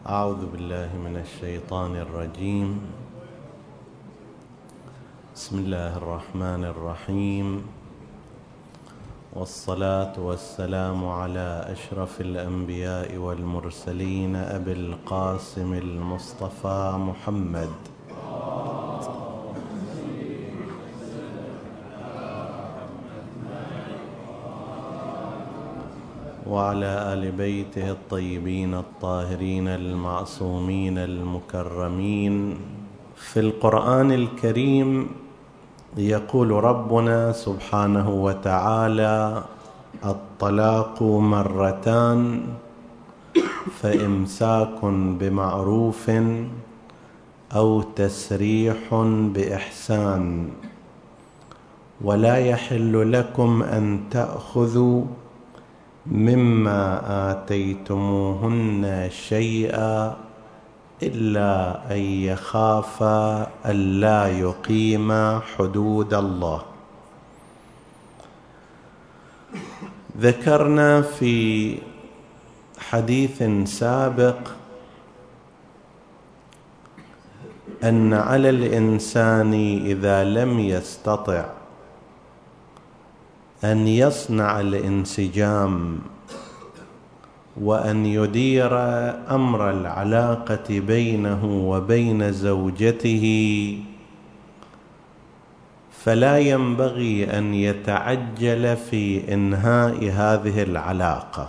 أعوذ بالله من الشيطان الرجيم. بسم الله الرحمن الرحيم، والصلاة والسلام على أشرف الأنبياء والمرسلين أبي القاسم المصطفى محمد وعلى آل بيته الطيبين الطاهرين المعصومين المكرمين. في القرآن الكريم يقول ربنا سبحانه وتعالى: الطلاق مرتان فإمساك بمعروف أو تسريح بإحسان، ولا يحل لكم أن تأخذوا مما آتيتموهن شيئا إلا أن يخافا ألا يقيما حدود الله. ذكرنا في حديث سابق أن على الإنسان إذا لم يستطع أن يصنع الانسجام وأن يدير أمر العلاقة بينه وبين زوجته، فلا ينبغي أن يتعجل في إنهاء هذه العلاقة.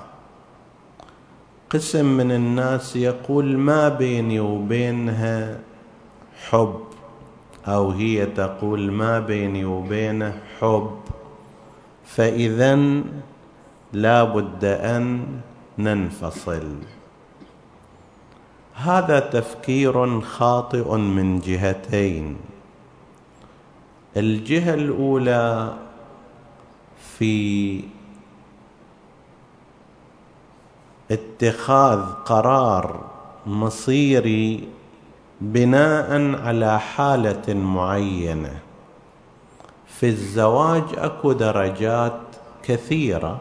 قسم من الناس يقول ما بيني وبينها حب، أو هي تقول ما بيني وبينه حب، فإذن لا بد أن ننفصل. هذا تفكير خاطئ من جهتين. الجهة الأولى في اتخاذ قرار مصيري بناء على حالة معينة. في الزواج أكو درجات كثيرة: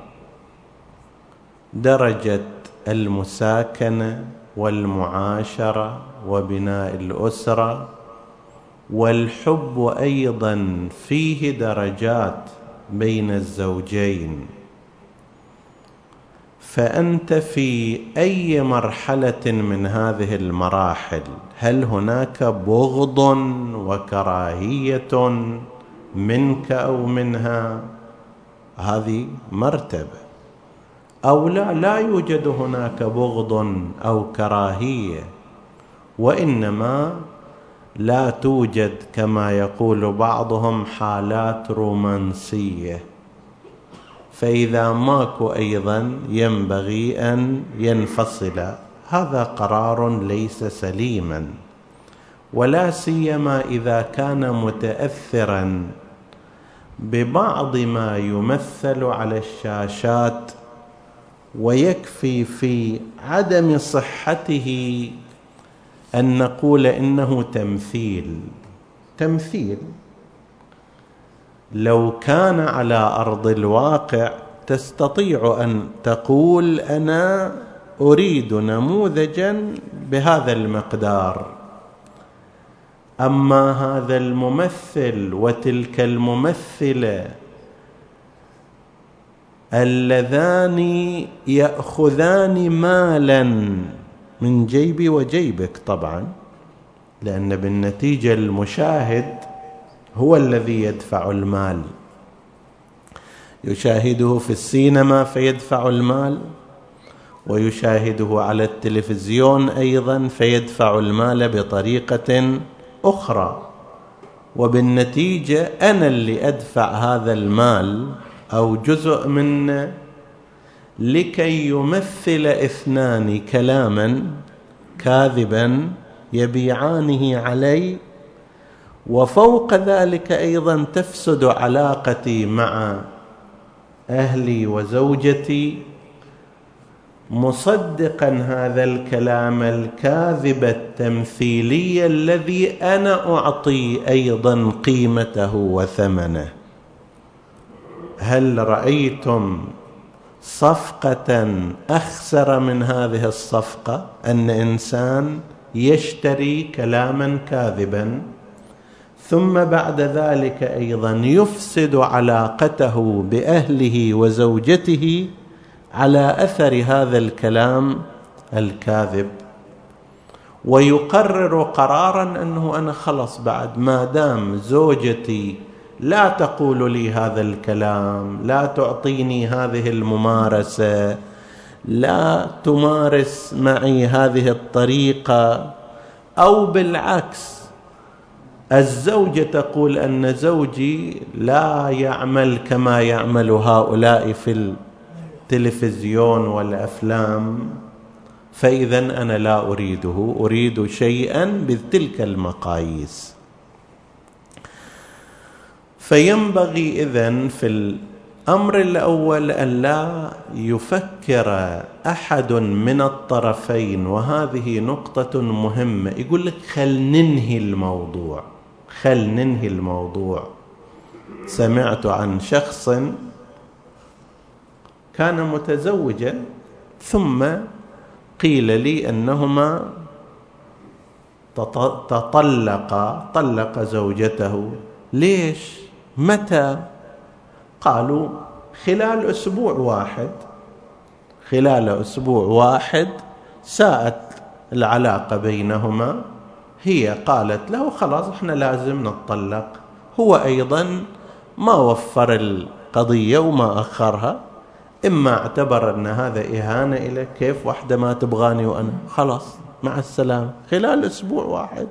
درجة المساكنة والمعاشرة وبناء الأسرة، والحب أيضا فيه درجات بين الزوجين. فأنت في أي مرحلة من هذه المراحل؟ هل هناك بغض وكراهية منك أو منها؟ هذه مرتبة. أو لا يوجد هناك بغض أو كراهية، وإنما لا توجد كما يقول بعضهم حالات رومانسية، فإذا ماكو أيضا ينبغي أن ينفصل. هذا قرار ليس سليما، ولا سيما إذا كان متأثرا ببعض ما يمثل على الشاشات، ويكفي في عدم صحته أن نقول إنه تمثيل. لو كان على أرض الواقع تستطيع أن تقول أنا أريد نموذجا بهذا المقدار. أما هذا الممثل وتلك الممثلة اللذان يأخذان مالا من جيبي وجيبك، طبعا لأن بالنتيجة المشاهد هو الذي يدفع المال، يشاهده في السينما فيدفع المال، ويشاهده على التلفزيون أيضا فيدفع المال بطريقة أخرى، وبالنتيجة أنا اللي أدفع هذا المال أو جزء منه لكي يمثل اثنان كلاما كاذبا يبيعانه علي، وفوق ذلك أيضا تفسد علاقتي مع أهلي وزوجتي مصدقا هذا الكلام الكاذب التمثيلي الذي أنا أعطي أيضا قيمته وثمنه. هل رأيتم صفقة أخسر من هذه الصفقة أن إنسان يشتري كلاما كاذبا، ثم بعد ذلك أيضا يفسد علاقته بأهله وزوجته على أثر هذا الكلام الكاذب، ويقرر قرارا أنه أنا خلص بعد ما دام زوجتي لا تقول لي هذا الكلام، لا تعطيني هذه الممارسة، لا تمارس معي هذه الطريقة، أو بالعكس الزوجة تقول أن زوجي لا يعمل كما يعمل هؤلاء في التلفزيون والأفلام، فإذا أنا لا أريده، أريد شيئا بتلك المقاييس. فينبغي إذن في الأمر الأول أن لا يفكر أحد من الطرفين، وهذه نقطة مهمة. يقول لك خل ننهي الموضوع، خل ننهي الموضوع. سمعت عن شخص كان متزوجا ثم قيل لي أنهما طلق زوجته. ليش؟ متى؟ قالوا خلال أسبوع واحد. خلال أسبوع واحد ساءت العلاقة بينهما، هي قالت له خلاص احنا لازم نتطلق، هو أيضا ما وفر القضية وما أخرها، إما اعتبر أن هذا إهانة إليه، كيف واحدة ما تبغاني وأنا خلاص مع السلامة خلال أسبوع واحد.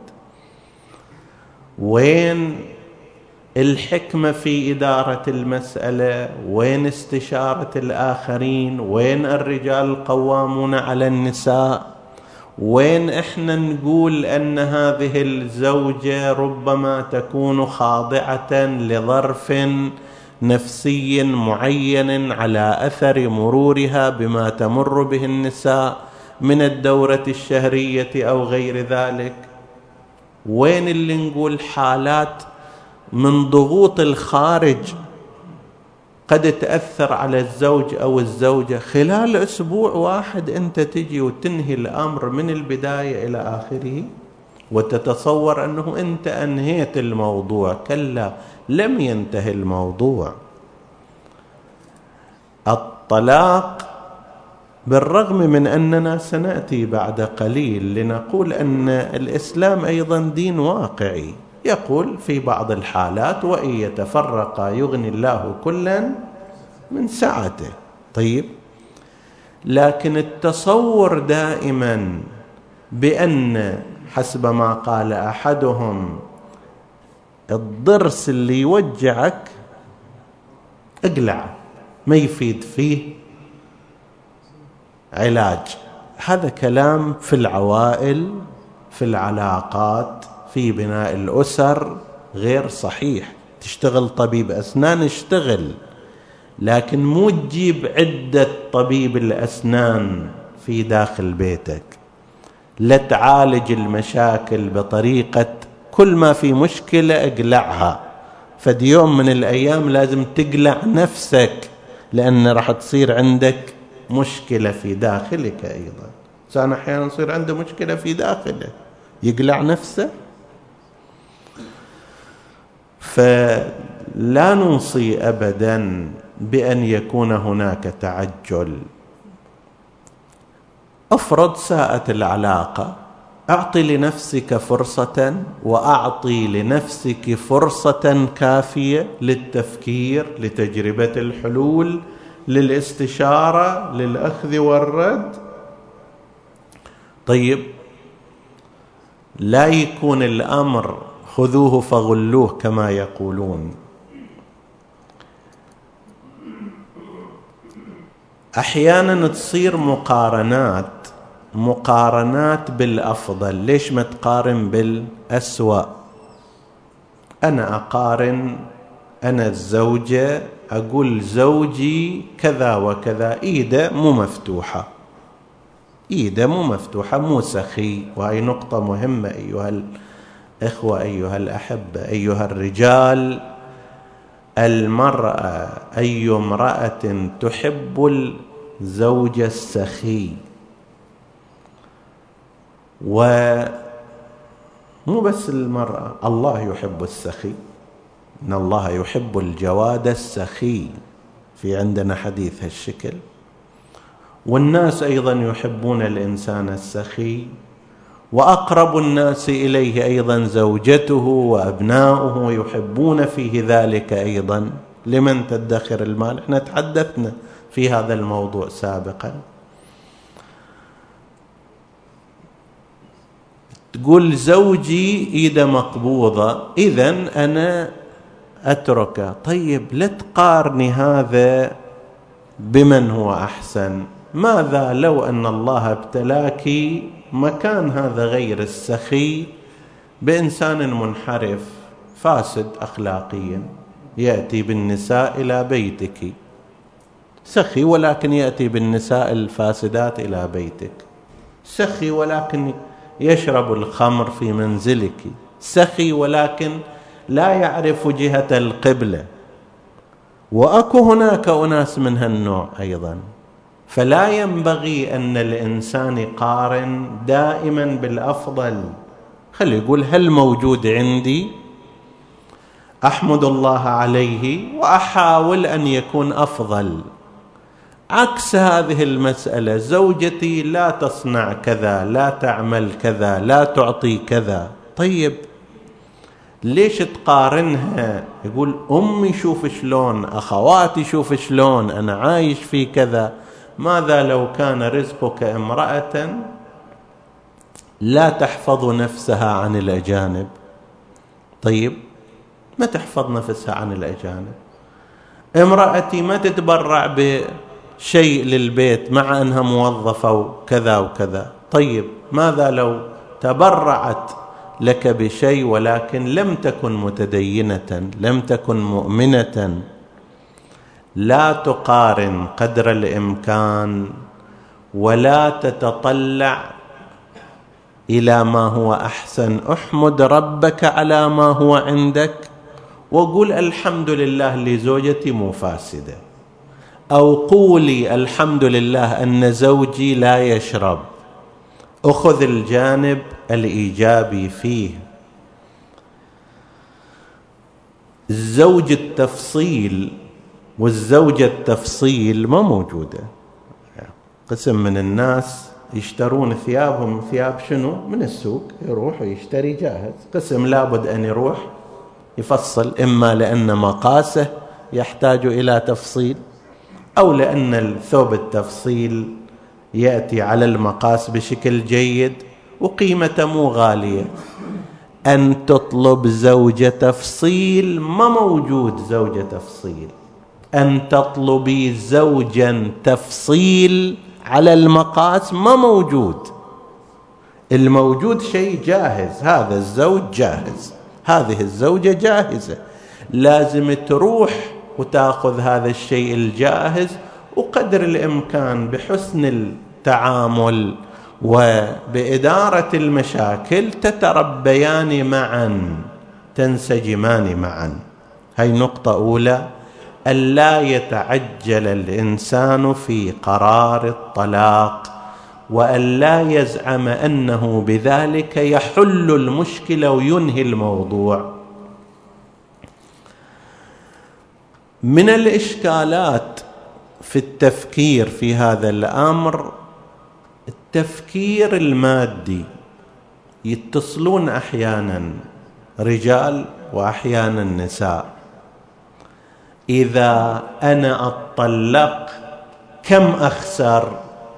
وين الحكمة في إدارة المسألة؟ وين استشارة الآخرين؟ وين الرجال القوامون على النساء؟ وين إحنا نقول أن هذه الزوجة ربما تكون خاضعة لظرف نفسي معين على أثر مرورها بما تمر به النساء من الدورة الشهرية أو غير ذلك؟ وين اللي نقول حالات من ضغوط الخارج قد تأثر على الزوج أو الزوجة؟ خلال أسبوع واحد أنت تجي وتنهي الأمر من البداية إلى آخره وتتصور أنه أنت أنهيت الموضوع. كلا، لم ينتهي الموضوع. الطلاق بالرغم من أننا سنأتي بعد قليل لنقول أن الإسلام أيضا دين واقعي، يقول في بعض الحالات وإن يتفرقا يغني الله كلا من سعته. طيب، لكن التصور دائما بأن حسب ما قال أحدهم الضرس اللي يوجعك اقلعه، ما يفيد فيه علاج. هذا كلام في العوائل، في العلاقات، في بناء الأسر غير صحيح. تشتغل طبيب أسنان اشتغل، لكن مو تجيب عدة طبيب الأسنان في داخل بيتك. لا تعالج المشاكل بطريقة كل ما في مشكلة اقلعها، فدي يوم من الأيام لازم تقلع نفسك، لأن راح تصير عندك مشكلة في داخلك أيضا. إنسان أحيانا يصير عنده مشكلة في داخله يقلع نفسه. فلا نوصي أبدا بأن يكون هناك تعجل. أفرض ساءت العلاقة، أعطي لنفسك فرصة، وأعطي لنفسك فرصة كافية للتفكير، لتجربة الحلول، للاستشارة، للأخذ والرد. طيب، لا يكون الأمر خذوه فغلوه كما يقولون. أحيانا تصير مقارنات بالأفضل. ليش ما تقارن بالأسوأ؟ أنا أقارن، أنا الزوجة أقول زوجي كذا وكذا، إيده مو مفتوحة، إيده مو مفتوحة، مو سخي. وهي نقطة مهمة أيها الإخوة، أيها الأحبة، أيها الرجال. المرأة أي امرأة تحب الزوج السخي، ومو بس المرأة، الله يحب السخي، إن الله يحب الجواد السخي، في عندنا حديث هالشكل. والناس أيضا يحبون الإنسان السخي، وأقرب الناس إليه أيضا زوجته وأبناؤه يحبون فيه ذلك أيضا. لمن تدخر المال؟ احنا تحدثنا في هذا الموضوع سابقا. تقول زوجي إيده مقبوضة إذن أنا أتركه. طيب لا تقارني هذا بمن هو أحسن. ماذا لو أن الله ابتلاك مكان هذا غير السخي بإنسان منحرف فاسد أخلاقيا، يأتي بالنساء إلى بيتك، سخي ولكن يأتي بالنساء الفاسدات إلى بيتك، سخي ولكن يشرب الخمر في منزلك، سخي ولكن لا يعرف جهة القبلة، وأكو هناك أناس من هالنوع أيضا. فلا ينبغي أن الإنسان يقارن دائما بالأفضل. خلي يقول هل موجود عندي، أحمد الله عليه وأحاول أن يكون أفضل. عكس هذه المسألة، زوجتي لا تصنع كذا، لا تعمل كذا، لا تعطي كذا. طيب ليش تقارنها؟ يقول أمي شوف شلون، أخواتي شوف شلون، أنا عايش في كذا. ماذا لو كان رزقك امرأة لا تحفظ نفسها عن الأجانب؟ طيب ما تحفظ نفسها عن الأجانب، امرأتي ما تتبرع بشيء للبيت مع أنها موظفة وكذا وكذا. طيب ماذا لو تبرعت لك بشيء ولكن لم تكن متدينة، لم تكن مؤمنة؟ لا تقارن قدر الإمكان، ولا تتطلع إلى ما هو أحسن. احمد ربك على ما هو عندك، وقول الحمد لله لزوجتي مو فاسدة، أو قولي الحمد لله أن زوجي لا يشرب. أخذ الجانب الإيجابي فيه. الزوج التفصيل والزوجة التفصيل ما موجودة. قسم من الناس يشترون ثيابهم ثياب شنو من السوق، يروح ويشتري جاهز. قسم لابد أن يروح يفصل، إما لأن مقاسه يحتاج إلى تفصيل، أو لأن الثوب التفصيل يأتي على المقاس بشكل جيد وقيمته مو غالية. أن تطلب زوجة تفصيل ما موجود زوجة تفصيل. أن تطلبي زوجا تفصيل على المقاس ما موجود. الموجود شيء جاهز، هذا الزوج جاهز، هذه الزوجة جاهزة. لازم تروح وتأخذ هذا الشيء الجاهز، وقدر الإمكان بحسن التعامل وبإدارة المشاكل تتربيان معا، تنسجمان معا. هاي نقطة أولى، ألا يتعجل الإنسان في قرار الطلاق، وألا يزعم أنه بذلك يحل المشكلة وينهي الموضوع. من الإشكالات في التفكير في هذا الأمر التفكير المادي. يتصلون أحيانا رجال وأحيانا نساء، إذا أنا أطلق كم أخسر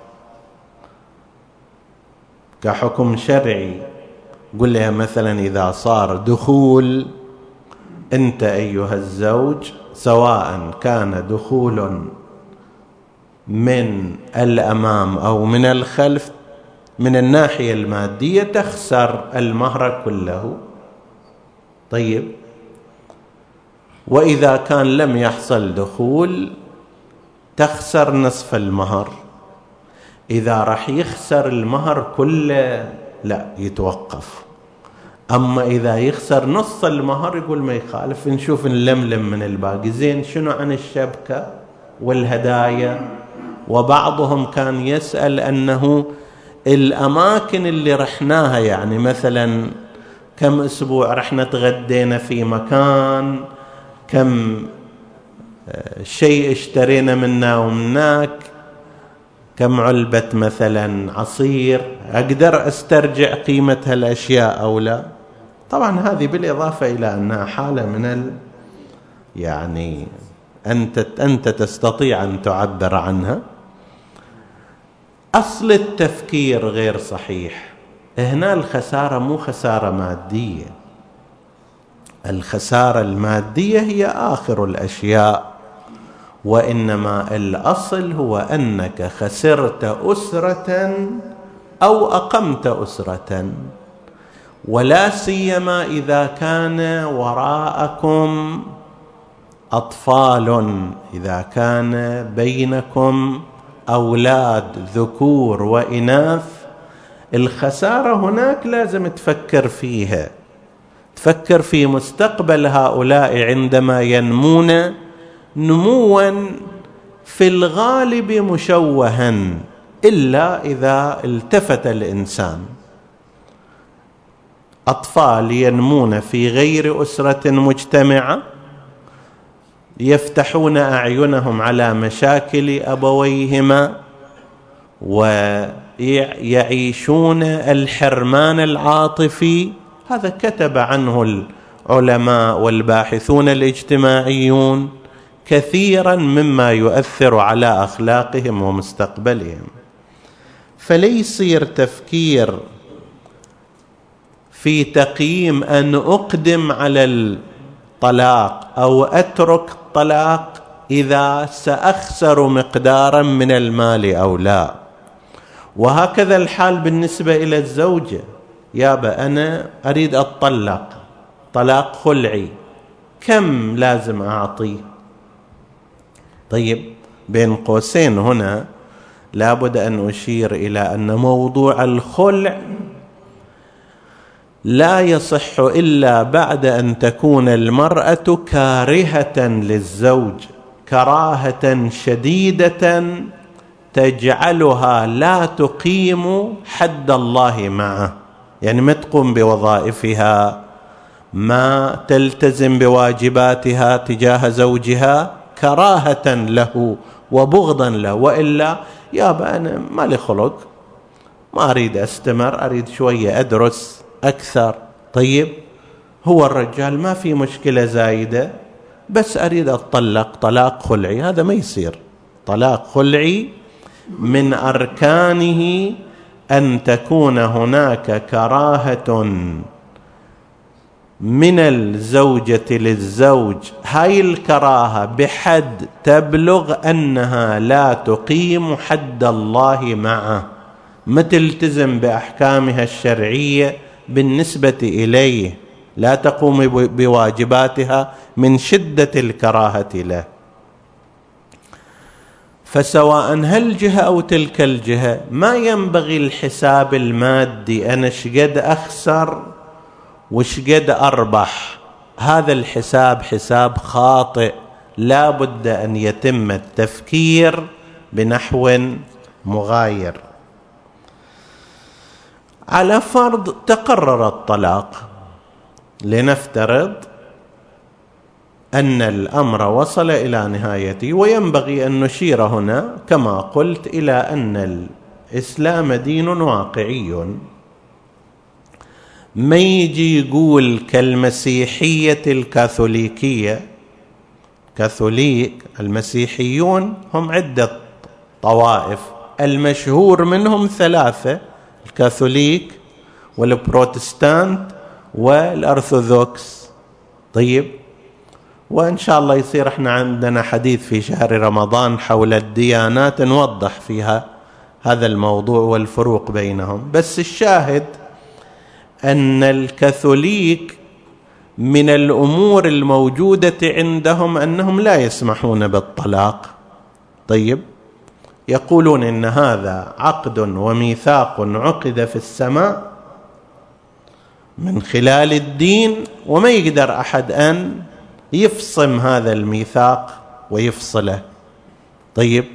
كحكم شرعي. قل لها مثلا إذا صار دخول، أنت أيها الزوج سواء كان دخول من الأمام أو من الخلف، من الناحية المادية تخسر المهر كله. طيب وإذا كان لم يحصل دخول تخسر نصف المهر. إذا راح يخسر المهر كله لا، يتوقف. أما إذا يخسر نص المهر يقول ما يخالف، نشوف نلملم من الباقي. زين شنو عن الشبكة والهدايا؟ وبعضهم كان يسأل أنه الأماكن اللي رحناها، يعني مثلا كم أسبوع رحنا تغدينا في مكان، كم شيء اشترينا منا ومناك، كم علبة مثلا عصير، أقدر أسترجع قيمة هالأشياء أو لا؟ طبعا هذه بالإضافة إلى أنها حالة من يعني أنت تستطيع أن تعبر عنها. أصل التفكير غير صحيح. هنا الخسارة مو خسارة مادية، الخسارة المادية هي آخر الأشياء، وإنما الأصل هو أنك خسرت أسرة أو أقمت أسرة، ولا سيما إذا كان وراءكم أطفال، إذا كان بينكم أولاد ذكور وإناث. الخسارة هناك لازم تفكر فيها، تفكر في مستقبل هؤلاء عندما ينمون نموا في الغالب مشوها، إلا إذا التفت الإنسان. أطفال ينمون في غير أسرة مجتمعة، يفتحون أعينهم على مشاكل أبويهما، ويعيشون الحرمان العاطفي. هذا كتب عنه العلماء والباحثون الاجتماعيون كثيرا مما يؤثر على أخلاقهم ومستقبلهم. فليصير تفكير في تقييم أن أقدم على الطلاق أو أترك الطلاق إذا سأخسر مقدارا من المال أو لا. وهكذا الحال بالنسبة إلى الزوجة. يابا أنا أريد أطلق طلاق خلعي، كم لازم أعطيه؟ طيب بين قوسين هنا لابد أن أشير إلى أن موضوع الخلع لا يصح إلا بعد أن تكون المرأة كارهة للزوج كراهة شديدة تجعلها لا تقيم حد الله معه، يعني ما تقوم بوظائفها، ما تلتزم بواجباتها تجاه زوجها كراهة له وبغضا له. وإلا يابا أنا ما لي خلق، ما أريد أستمر، أريد شوية أدرس أكثر. طيب هو الرجال ما في مشكلة زايدة، بس أريد أطلق طلاق خلعي. هذا ما يصير. طلاق خلعي من أركانه أن تكون هناك كراهة من الزوجة للزوج، هاي الكراهة بحد تبلغ أنها لا تقيم حد الله معه، ما تلتزم بأحكامها الشرعية بالنسبة إليه، لا تقوم بواجباتها من شدة الكراهة له. فسواء هالجهة أو تلك الجهة ما ينبغي الحساب المادي، أنا شقد أخسر وشقد أربح. هذا الحساب حساب خاطئ، لا بد أن يتم التفكير بنحو مغاير. على فرض تقرر الطلاق، لنفترض أن الأمر وصل إلى نهايته، وينبغي أن نشير هنا كما قلت إلى أن الإسلام دين واقعي. ما يجي يقول كالمسيحية الكاثوليكية، كاثوليك المسيحيون هم عدة طوائف، المشهور منهم ثلاثة: الكاثوليك والبروتستانت والأرثوذكس. طيب وإن شاء الله يصير احنا عندنا حديث في شهر رمضان حول الديانات نوضح فيها هذا الموضوع والفروق بينهم. بس الشاهد أن الكاثوليك من الأمور الموجودة عندهم أنهم لا يسمحون بالطلاق. طيب يقولون إن هذا عقد وميثاق عقد في السماء، من خلال الدين، وما يقدر أحد أن يفصم هذا الميثاق ويفصله. طيب،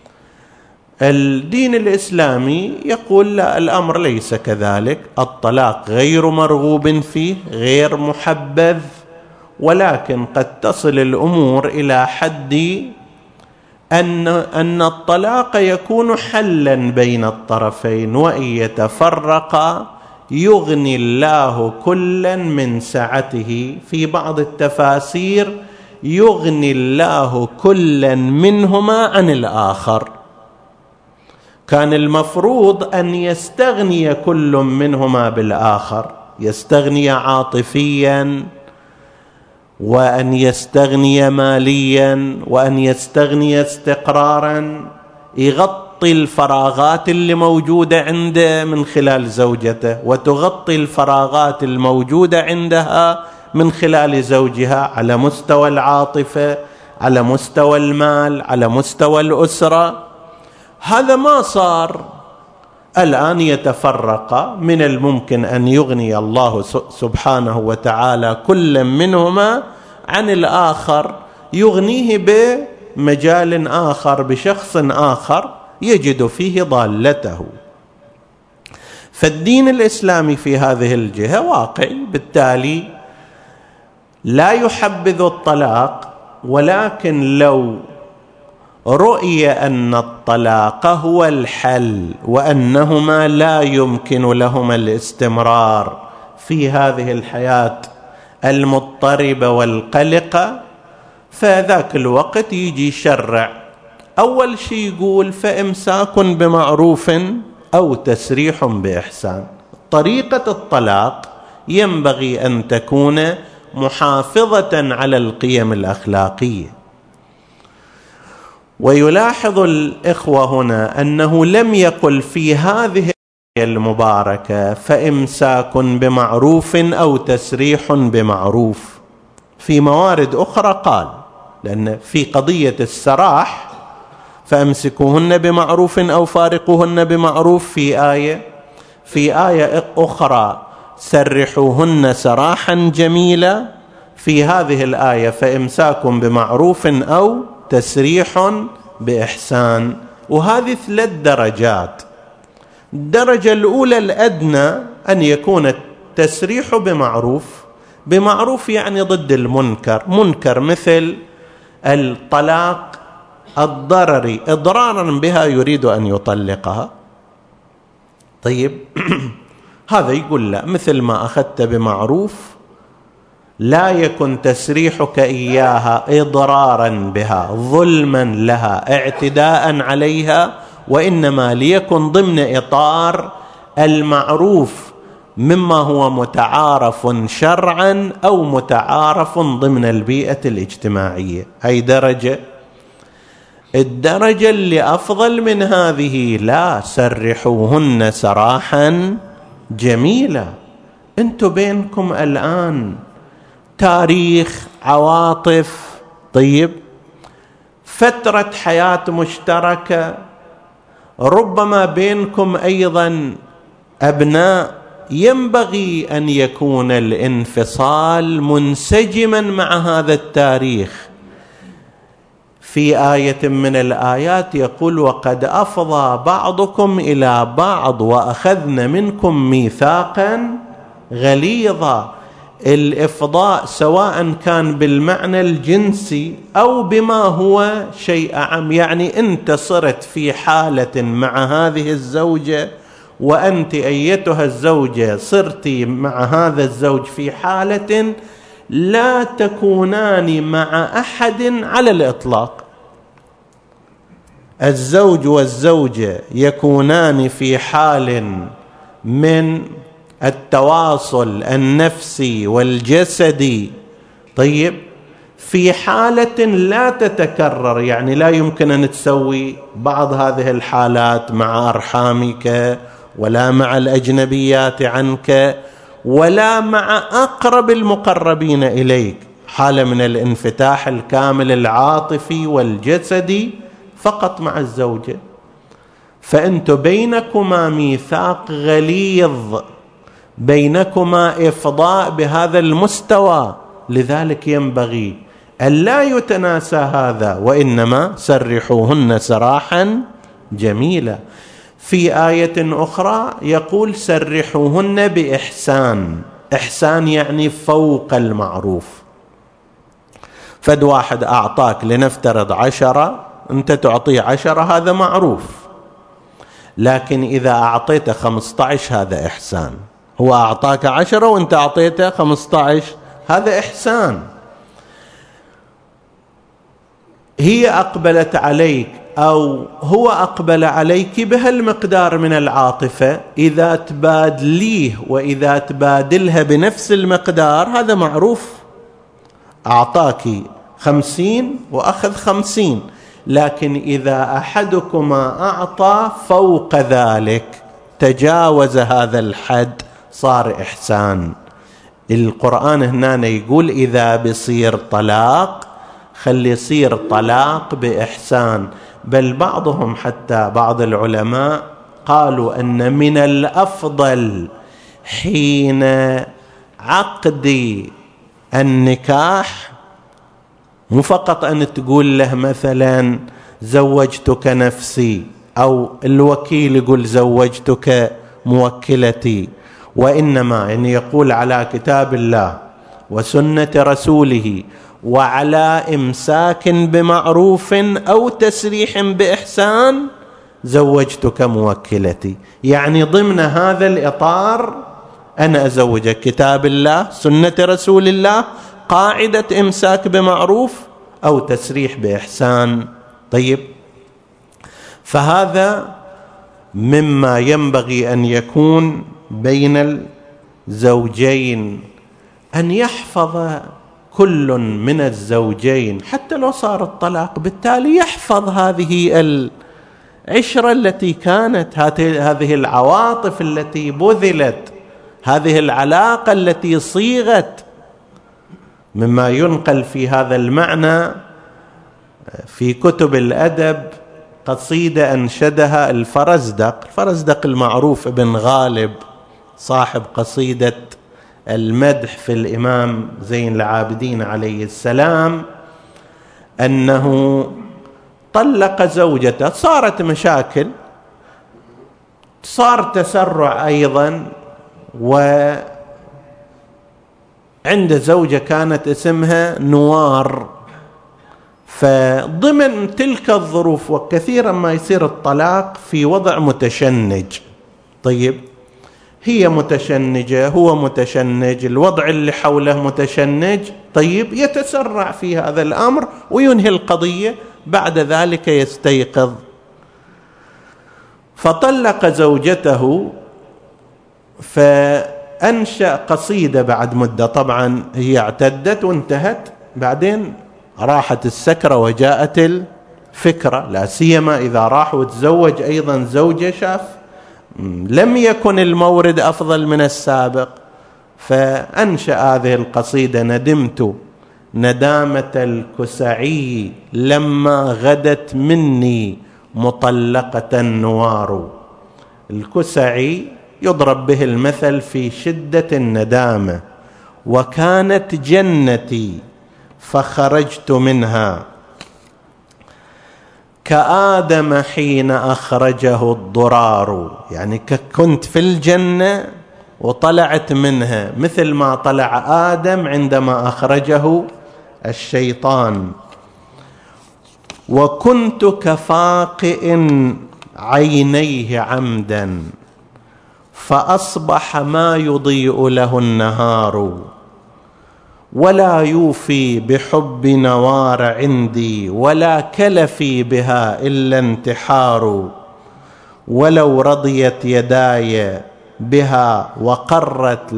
الدين الإسلامي يقول لا، الأمر ليس كذلك، الطلاق غير مرغوب فيه، غير محبذ، ولكن قد تصل الأمور إلى حد أن الطلاق يكون حلا بين الطرفين، وإن يتفرقا يغني الله كلا من سعته. في بعض التفاسير يغني الله كلا منهما عن الآخر. كان المفروض أن يستغني كل منهما بالآخر، يستغني عاطفيا، وأن يستغني ماليا، وأن يستغني استقرارا، يغطي الفراغات اللي موجودة عنده من خلال زوجته، وتغطي الفراغات الموجودة عندها من خلال زوجها، على مستوى العاطفة، على مستوى المال، على مستوى الأسرة. هذا ما صار. الآن يتفرق، من الممكن أن يغني الله سبحانه وتعالى كل منهما عن الآخر، يغنيه بمجال آخر، بشخص آخر يجد فيه ضالته. فالدين الإسلامي في هذه الجهة واقعي، بالتالي لا يحبذ الطلاق، ولكن لو رؤي أن الطلاق هو الحل، وأنهما لا يمكن لهما الاستمرار في هذه الحياة المضطربة والقلقة، فذاك الوقت يجي شرع أول شيء يقول فإمساك بمعروف أو تسريح بإحسان. طريقة الطلاق ينبغي أن تكون محافظة على القيم الأخلاقية. ويلاحظ الإخوة هنا أنه لم يقل في هذه المباركة فإمساك بمعروف أو تسريح بمعروف. في موارد أخرى قال، لأن في قضية السراح فأمسكوهن بمعروف أو فارقوهن بمعروف في آية أخرى سرحوهن سراحا جميلا. في هذه الآية فإمساك بمعروف أو تسريح بإحسان. وهذه 3 درجات. الدرجة الأولى الأدنى أن يكون التسريح بمعروف. بمعروف يعني ضد المنكر، منكر مثل الطلاق الضرري، إضرارا بها يريد أن يطلقها. طيب هذا يقول لا، مثل ما أخذت بمعروف لا يكن تسريحك إياها إضرارا بها، ظلما لها، اعتداء عليها، وإنما ليكن ضمن إطار المعروف مما هو متعارف شرعا أو متعارف ضمن البيئة الاجتماعية. هاي درجة. الدرجة اللي أفضل من هذه، لا، سرحوهن سراحا جميلا. أنتم بينكم الآن تاريخ، عواطف، طيب، فترة حياة مشتركة، ربما بينكم أيضا أبناء، ينبغي أن يكون الانفصال منسجما مع هذا التاريخ. في آية من الآيات يقول وقد أفضى بعضكم إلى بعض وأخذن منكم ميثاقا غليظا. الإفضاء سواء كان بالمعنى الجنسي أو بما هو شيء عام، يعني أنت صرت في حالة مع هذه الزوجة، وأنت أيتها الزوجة صرت مع هذا الزوج في حالة لا تكونان مع أحد على الإطلاق. الزوج والزوجة يكونان في حال من التواصل النفسي والجسدي، طيب، في حالة لا تتكرر، يعني لا يمكن أن تسوي بعض هذه الحالات مع أرحامك، ولا مع الأجنبيات عنك، ولا مع أقرب المقربين إليك. حالة من الانفتاح الكامل العاطفي والجسدي فقط مع الزوجة. فأنت بينكما ميثاق غليظ، بينكما إفضاء بهذا المستوى، لذلك ينبغي ألا يتناسى هذا، وإنما سرحوهن سراحا جميلا. في آية أخرى يقول سرحوهن بإحسان. إحسان يعني فوق المعروف. فد واحد أعطاك لنفترض 10، أنت تعطيه 10، هذا معروف. لكن إذا أعطيته 15 هذا إحسان. هو أعطاك 10 وأنت أعطيته 15، هذا إحسان. هي أقبلت عليك أو هو أقبل عليك بهالمقدار من العاطفة، إذا تبادليه وإذا تبادلها بنفس المقدار هذا معروف. أعطاك 50 وأخذ 50، لكن إذا أحدكما أعطى فوق ذلك، تجاوز هذا الحد، صار إحسان. القرآن هنا يقول إذا بصير طلاق خلي يصير طلاق بإحسان. بل بعضهم حتى بعض العلماء قالوا أن من الأفضل حين عقد النكاح مو فقط أن تقول له مثلا زوجتك نفسي، أو الوكيل يقول زوجتك موكلتي، وإنما أن يقول على كتاب الله وسنة رسوله وعلى إمساك بمعروف أو تسريح بإحسان زوجتك موكلتي. يعني ضمن هذا الإطار أنا أزوجك، كتاب الله سنة رسول الله، قاعدة إمساك بمعروف أو تسريح بإحسان. طيب، فهذا مما ينبغي أن يكون بين الزوجين، أن يحفظ كل من الزوجين حتى لو صار الطلاق، بالتالي يحفظ هذه العشرة التي كانت، هذه العواطف التي بذلت، هذه العلاقة التي صيغت. مما ينقل في هذا المعنى في كتب الأدب قصيدة أنشدها الفرزدق المعروف ابن غالب، صاحب قصيدة المدح في الإمام زين العابدين عليه السلام، أنه طلق زوجته، صارت مشاكل، صار تسرع أيضا، وعند زوجة كانت اسمها نوار. فضمن تلك الظروف، وكثيرا ما يصير الطلاق في وضع متشنج. طيب، هي متشنجة، هو متشنج، الوضع اللي حوله متشنج. طيب، يتسرع في هذا الأمر وينهي القضية، بعد ذلك يستيقظ. فطلق زوجته، فأنشأ قصيدة بعد مدة. طبعا هي اعتدت وانتهت، بعدين راحت السكرة وجاءت الفكرة، لا سيما إذا راح وتزوج أيضا زوجة شاف لم يكن المورد أفضل من السابق، فأنشأ هذه القصيدة: ندمت ندامة الكسعي لما غدت مني مطلقة النوار. الكسعي يضرب به المثل في شدة الندامة، وكانت جنتي فخرجت منها كآدم حين أخرجه الضرار. يعني كنت في الجنة وطلعت منها مثل ما طلع آدم عندما أخرجه الشيطان. وكنت كفاقئ عينيه عمدا فأصبح ما يضيء له النهار. ولا يوفي بحب نوار عندي ولا كلفي بها إلا انتحار. ولو رضيت يداي بها وقرت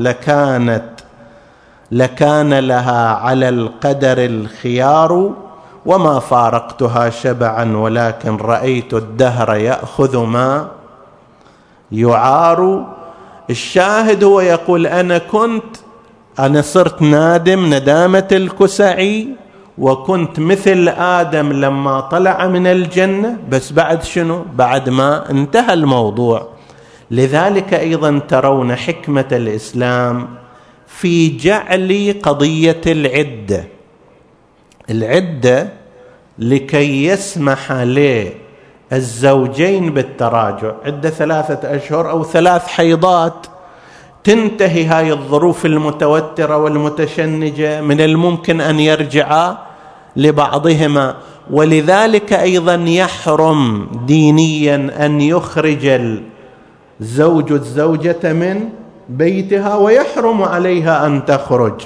لكان لها على القدر الخيار. وما فارقتها شبعا ولكن رأيت الدهر يأخذ ما يعار. الشاهد هو يقول أنا صرت نادم ندامة الكسعي، وكنت مثل آدم لما طلع من الجنة، بس بعد شنو؟ بعد ما انتهى الموضوع. لذلك أيضا ترون حكمة الإسلام في جعل قضية العدة لكي يسمح للزوجين بالتراجع. عدة 3 أشهر أو 3 حيضات، تنتهي هاي الظروف المتوترة والمتشنجة، من الممكن أن يرجعا لبعضهما. ولذلك أيضا يحرم دينيا أن يخرج الزوج الزوجة من بيتها، ويحرم عليها أن تخرج.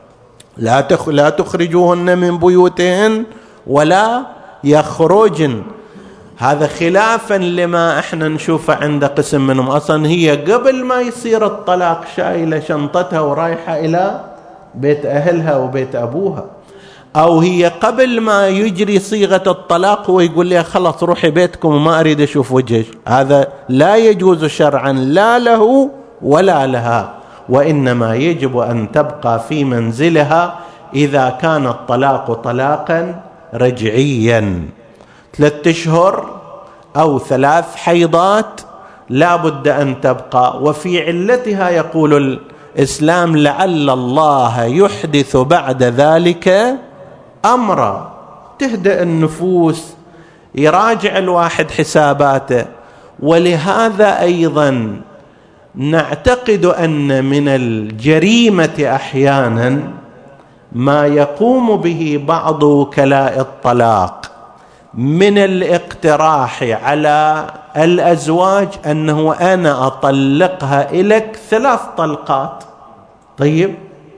لا تخرجوهن من بيوتهن ولا يخرجن. هذا خلافا لما احنا نشوفه عند قسم منهم. اصلا هي قبل ما يصير الطلاق شايله شنطتها ورايحه الى بيت اهلها وبيت ابوها، او هي قبل ما يجري صيغه الطلاق هو يقول لها خلاص روحي بيتكم وما اريد اشوف وجهك. هذا لا يجوز شرعا لا له ولا لها، وانما يجب ان تبقى في منزلها اذا كان الطلاق طلاقا رجعيا. 3 أشهر أو 3 حيضات لا بد أن تبقى. وفي علتها يقول الإسلام لعل الله يحدث بعد ذلك أمرا، تهدأ النفوس، يراجع الواحد حساباته. ولهذا أيضا نعتقد أن من الجريمة أحيانا ما يقوم به بعض وكلاء الطلاق من الاقتراح على الأزواج أنه أنا أطلقها إليك 3 طلقات. طيب،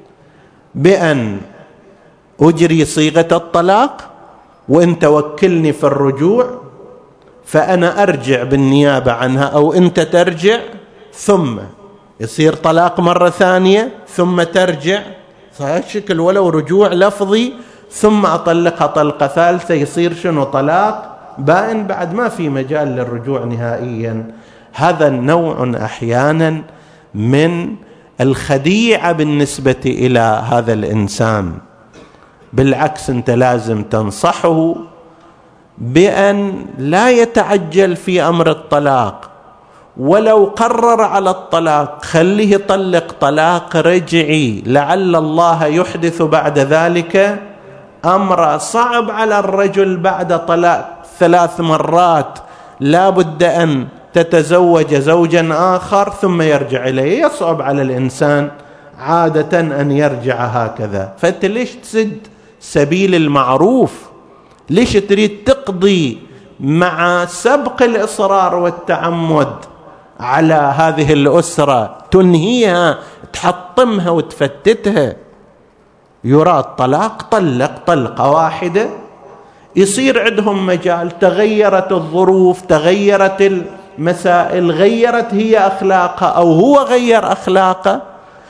بأن أجري صيغة الطلاق وأنت وكلني في الرجوع، فأنا أرجع بالنيابة عنها أو أنت ترجع، ثم يصير طلاق مرة ثانية، ثم ترجع، صحيح شكل ولو رجوع لفظي، ثم أطلقها طلقة ثالثة، يصير شنو؟ طلاق بائن، بعد ما في مجال للرجوع نهائيا. هذا النوع أحيانا من الخديعة بالنسبة إلى هذا الإنسان. بالعكس، أنت لازم تنصحه بأن لا يتعجل في أمر الطلاق، ولو قرر على الطلاق خليه يطلق طلاق رجعي، لعل الله يحدث بعد ذلك أمر. صعب على الرجل بعد طلاق 3 مرات لا بد أن تتزوج زوجا آخر ثم يرجع إليه، يصعب على الإنسان عادة أن يرجع هكذا. فأنت ليش تسد سبيل المعروف؟ ليش تريد تقضي مع سبق الإصرار والتعمد على هذه الأسرة، تنهيها، تحطمها وتفتتها؟ يراد طلاق، طلق طلقة واحدة، يصير عندهم مجال. تغيرت الظروف، تغيرت المسائل، غيرت هي أخلاقها أو هو غير أخلاقه،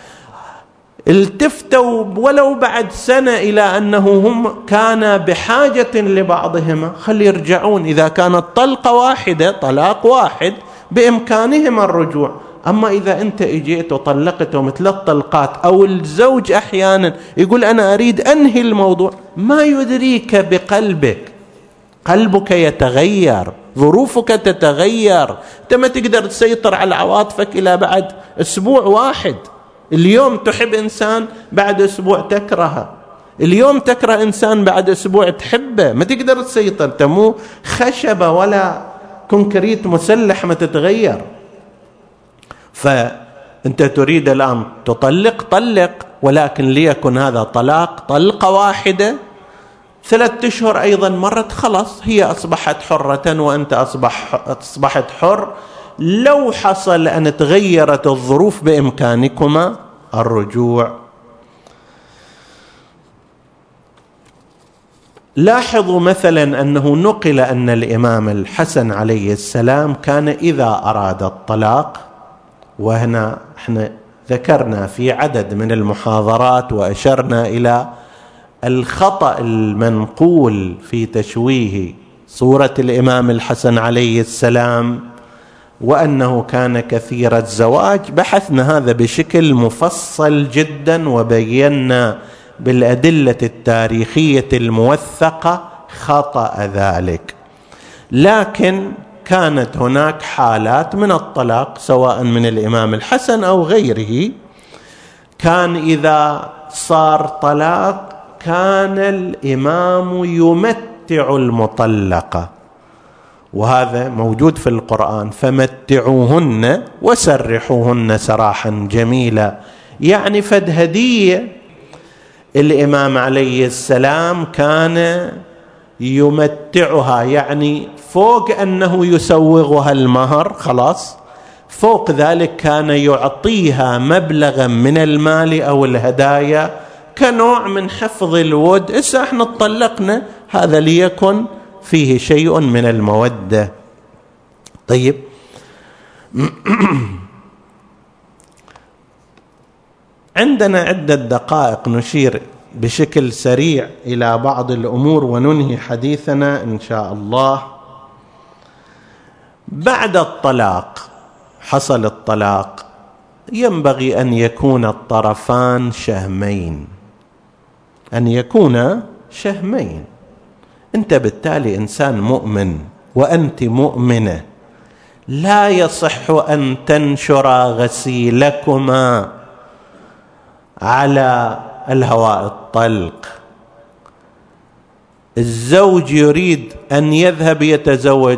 التفتوا ولو بعد سنة إلى أنه هم كان بحاجة لبعضهما، خلي يرجعون. إذا كانت طلقة واحدة، طلاق واحد، بإمكانهما الرجوع. أما إذا أنت إجيت وطلقته مثل الطلقات، أو الزوج أحيانا يقول أنا أريد أنهي الموضوع، ما يدريك بقلبك، قلبك يتغير، ظروفك تتغير، أنت ما تقدر تسيطر على عواطفك إلى بعد أسبوع واحد. اليوم تحب إنسان، بعد أسبوع تكرهه. اليوم تكره إنسان، بعد أسبوع تحبه. ما تقدر تسيطر، تمو خشبة ولا كونكريت مسلح ما تتغير. فأنت تريد الآن تطلق، طلق، ولكن ليكن هذا طلاق طلقة واحدة. 3 أشهر أيضا مرت، خلاص هي أصبحت حرة وأنت أصبحت حر. لو حصل أن تغيرت الظروف بإمكانكما الرجوع. لاحظوا مثلا أنه نقل أن الإمام الحسن عليه السلام كان إذا أراد الطلاق، وهنا احنا ذكرنا في عدد من المحاضرات وأشرنا إلى الخطأ المنقول في تشويه صورة الإمام الحسن عليه السلام، وأنه كان كثير الزواج. بحثنا هذا بشكل مفصل جدا، وبينا بالأدلة التاريخية الموثقة خطأ ذلك. لكن كانت هناك حالات من الطلاق سواء من الإمام الحسن أو غيره، كان إذا صار طلاق كان الإمام يمتع المطلقة، وهذا موجود في القرآن: فمتعوهن وسرحوهن سراحا جميلا. يعني فد هدية الإمام عليه السلام كان يمتعها، يعني فوق أنه يسوغها المهر خلاص، فوق ذلك كان يعطيها مبلغا من المال أو الهدايا كنوع من حفظ الود. إسا احنا اتطلقنا، هذا ليكن فيه شيء من المودة. طيب، عندنا عدة دقائق نشير بشكل سريع إلى بعض الأمور وننهي حديثنا إن شاء الله. بعد الطلاق، حصل الطلاق، ينبغي أن يكون الطرفان شهمين، أن يكون شهمين. أنت بالتالي إنسان مؤمن وأنت مؤمنة، لا يصح أن تنشر غسيلكما على الهواء الطلق. الزوج يريد أن يذهب يتزوج،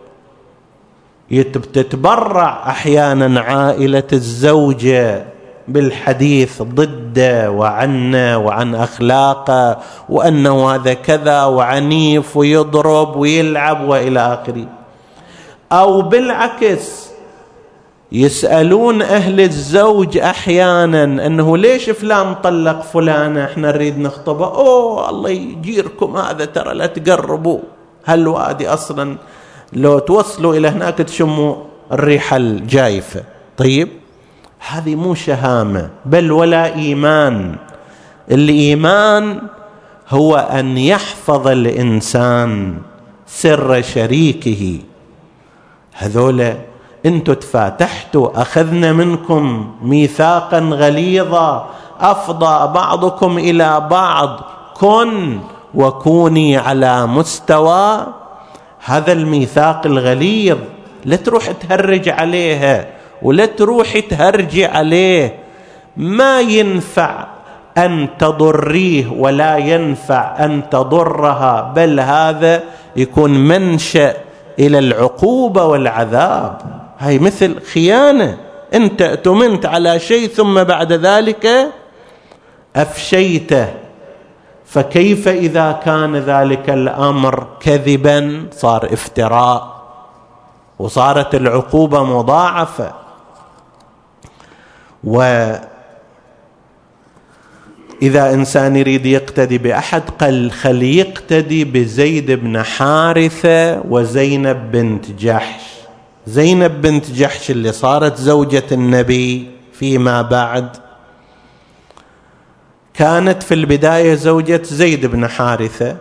تتبرع أحيانا عائلة الزوجة بالحديث ضده وعنه وعن أخلاقه وأنه هذا كذا وعنيف ويضرب ويلعب وإلى آخره، أو بالعكس يسألون أهل الزوج أحيانا أنه ليش فلان طلق فلانة، احنا نريد نخطبه، أوه الله يجيركم هذا ترى لا تقربوا، هالوادي أصلا لو توصلوا إلى هناك تشموا الريحة الجايفة. طيب، هذه مو شهامة بل ولا إيمان. الإيمان هو أن يحفظ الإنسان سر شريكه. هذولا انتوا تفاتحتوا، أخذنا منكم ميثاقا غليظا، أفضى بعضكم إلى بعض، كن وكوني على مستوى هذا الميثاق الغليظ. لا تروح تهرج عليها ولا تروح تهرجي عليه، ما ينفع أن تضريه ولا ينفع أن تضرها، بل هذا يكون منشأ إلى العقوبة والعذاب. هاي مثل خيانة، أنت اؤتمنت على شيء ثم بعد ذلك أفشيته، فكيف إذا كان ذلك الأمر كذبا؟ صار افتراء وصارت العقوبة مضاعفة. وإذا إنسان يريد يقتدي بأحد قال خل يقتدي بزيد بن حارثة وزينب بنت جحش. زينب بنت جحش اللي صارت زوجة النبي فيما بعد كانت في البداية زوجة زيد بن حارثة.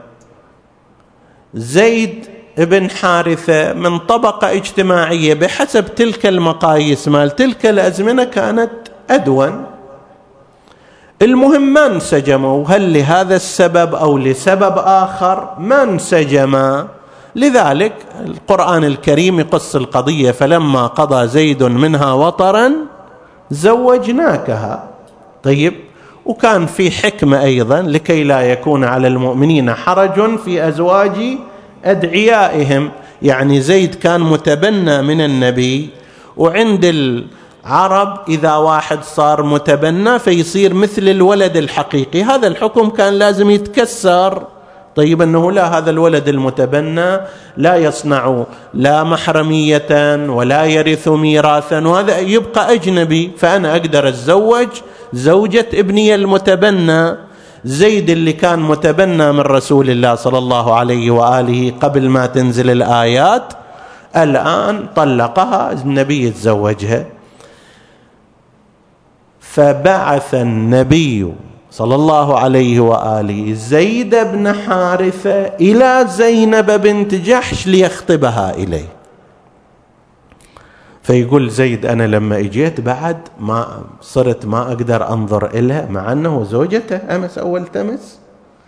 زيد بن حارثة من طبقة اجتماعية بحسب تلك المقاييس مال تلك الأزمنة كانت أدون. المهم ما انسجموا، هل لهذا السبب أو لسبب آخر ما انسجما، لذلك القرآن الكريم يقص القضية: فلما قضى زيد منها وطرا زوجناكها. طيب، وكان في حكمة أيضا لكي لا يكون على المؤمنين حرج في أزواج أدعيائهم. يعني زيد كان متبنى من النبي، وعند العرب إذا واحد صار متبنى فيصير مثل الولد الحقيقي، هذا الحكم كان لازم يتكسر. طيب، أنه لا، هذا الولد المتبنى لا يصنع لا محرمية ولا يرث ميراثا، وهذا يبقى أجنبي، فأنا أقدر أتزوج زوجة ابني المتبنى. زيد اللي كان متبنى من رسول الله صلى الله عليه وآله قبل ما تنزل الآيات، الآن طلقها النبي يتزوجها. فبعث النبي صلى الله عليه وآله زيد بن حارثة إلى زينب بنت جحش ليخطبها إليه. فيقول زيد: أنا لما إجيت بعد ما صرت ما أقدر أنظر إلها، مع أنه زوجته أمس أو التمس،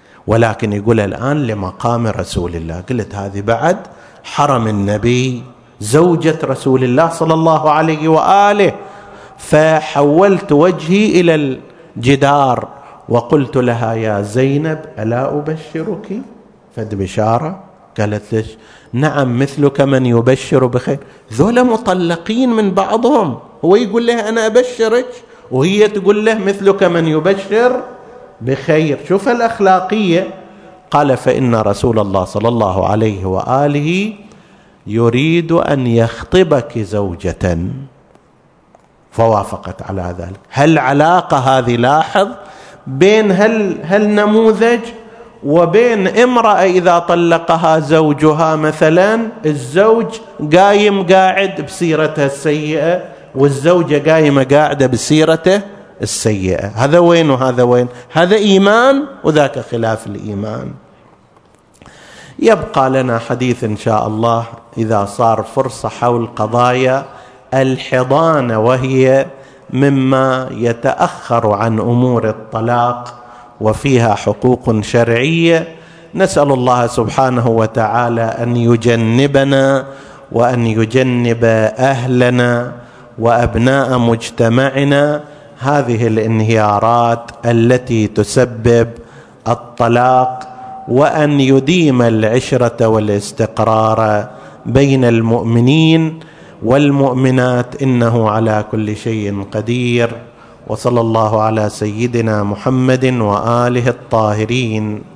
ولكن يقول الآن لمقام رسول الله. قلت هذه بعد حرم النبي زوجة رسول الله صلى الله عليه وآله. فحولت وجهي إلى الجدار وقلت لها: يا زينب، ألا أبشرك؟ فد بشارة. قالت: ليش؟ نعم، مثلك من يبشر بخير. ذولا مطلقين من بعضهم، هو يقول له أنا أبشرك، وهي تقول له مثلك من يبشر بخير. شوف الأخلاقية. قال: فإن رسول الله صلى الله عليه وآله يريد أن يخطبك زوجة. فوافقت على ذلك. هل علاقة هذه، لاحظ، بين هالنموذج وبين امرأة إذا طلقها زوجها مثلا، الزوج قاعد بسيرتها السيئة والزوجة قايمة قاعدة بسيرته السيئة. هذا وين وهذا وين؟ هذا إيمان وذاك خلاف الإيمان. يبقى لنا حديث إن شاء الله إذا صار فرصة حول قضايا الحضانة، وهي مما يتأخر عن أمور الطلاق وفيها حقوق شرعية. نسأل الله سبحانه وتعالى أن يجنبنا وأن يجنب أهلنا وأبناء مجتمعنا هذه الانهيارات التي تسبب الطلاق، وأن يديم العشرة والاستقرار بين المؤمنين والمؤمنات، إنه على كل شيء قدير. وصلى الله على سيدنا محمد وآله الطاهرين.